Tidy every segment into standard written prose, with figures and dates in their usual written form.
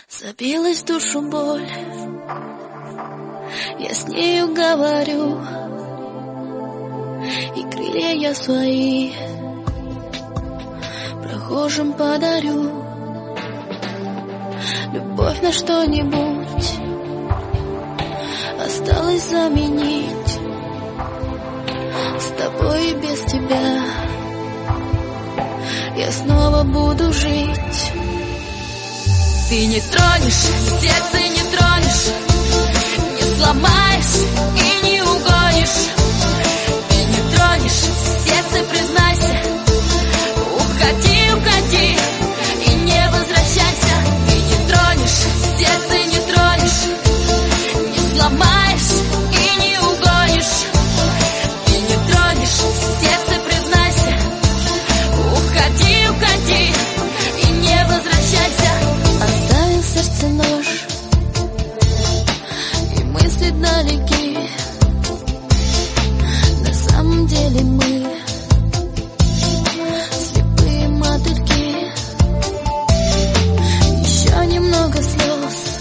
Забилась в душу боль, я с нею говорю, и крылья я свои прохожим подарю. Любовь на что-нибудь осталось заменить, с тобой и без тебя я снова буду жить. Ты не тронешь, сердце не тронешь, не сломаешь и не угонишь. Ты не тронешь, сердце признайся, уходи, уходи и не возвращайся. Ты не тронешь, сердце не тронешь, не сломаешь и не угонишь. Ты не тронешь, сердце признайся, уходи, уходи и не возвращайся. Оставил сердце нож, и мысли далеки. На самом деле мы слепые мотыльки. Еще немного слез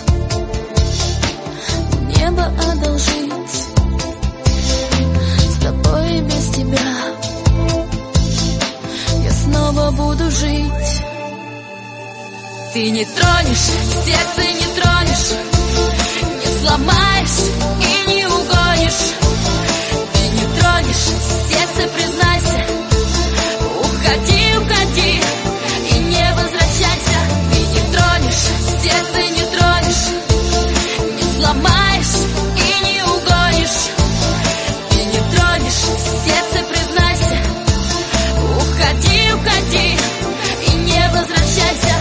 небо одолжить, с тобой и без тебя я снова буду жить. Ты не тронешь, сердце не тронешь, не сломаешь и не угонишь. Ты не тронешь, сердце признайся, уходи, уходи и не возвращайся. Ты не тронешь, сердце не тронешь, не сломаешь и не угонишь. Ты не тронешь, сердце признайся, уходи, уходи и не возвращайся.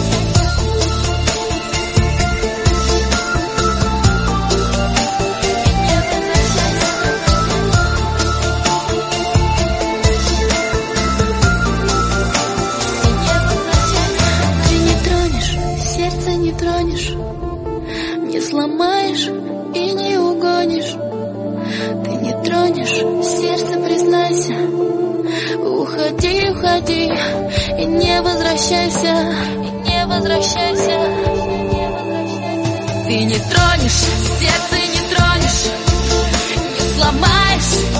Не сломаешь и не угонишь. Ты не тронешь, сердце признайся, уходи, уходи и не возвращайся, и не возвращайся. Ты не тронешь, сердце не тронешь, не сломаешь